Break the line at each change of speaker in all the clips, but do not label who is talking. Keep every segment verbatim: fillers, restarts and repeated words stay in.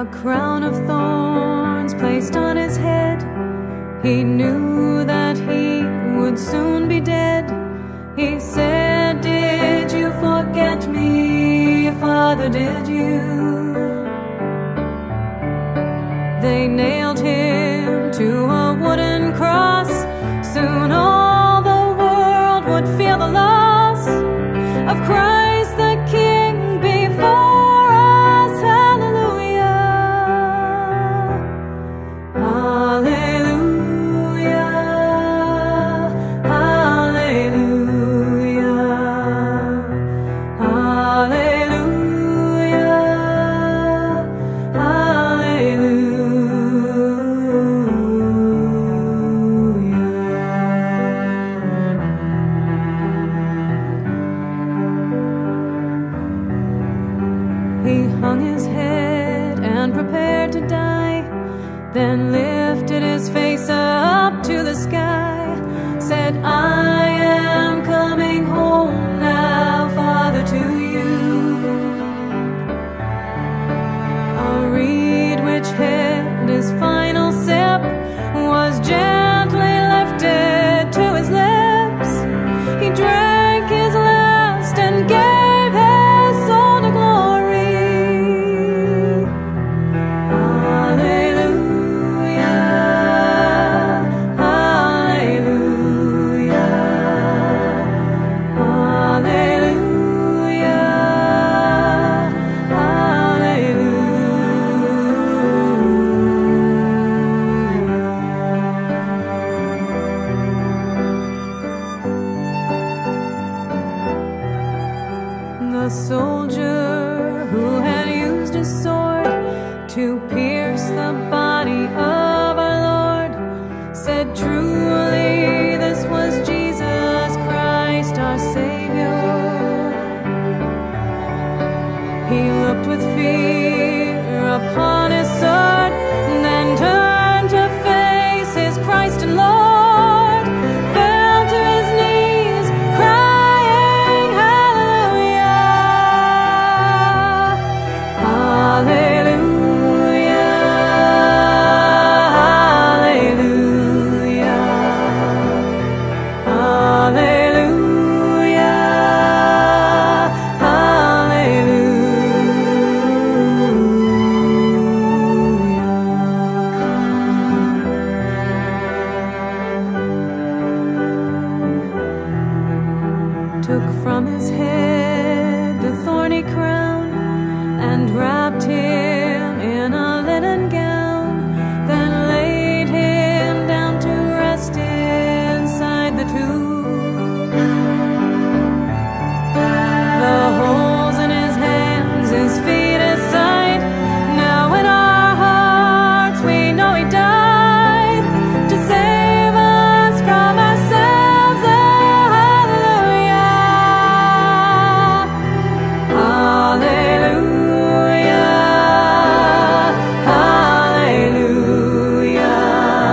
A crown of thorns placed on his head. He knew that he would soon be dead. He said, "Did you forget me, Father, did you?" They nailed him to a wooden cross. Soon all the world would feel the loss of Christ the King before us. Hallelujah, hallelujah, hallelujah, hallelujah, He hung his head and prepared to die, then lifted his face up to the sky, said, "I am coming home now, Father, to you." A reed which held his final sip was gently lifted to his lips. He drank his last and gave his soul to glory. Hallelujah, hallelujah, hallelujah, The soldier who had used his sword to pierce the body of our Lord said, "Truly this was Jesus Christ, our Savior." He looked with fear upon his sword, then turned to face his Christ and Lord, fell to his knees, crying, "Hallelujah, hallelujah, hallelujah, hallelujah, hallelujah. Took from his head the thorny crown and wrapped him in a linen gown, then laid him down to rest inside the tomb. The holes in his hands, his feet, his side, now in our hearts we know he died to save us from ourselves. Oh, hallelujah, hallelujah, hallelujah,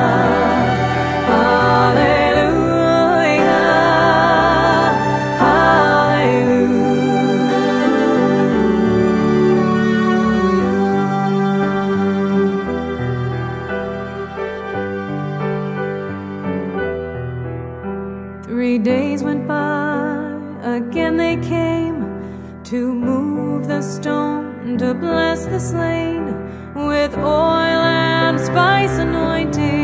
hallelujah. Three days went by, again they came to move the stone, to bless the slain with oil and spice anointing.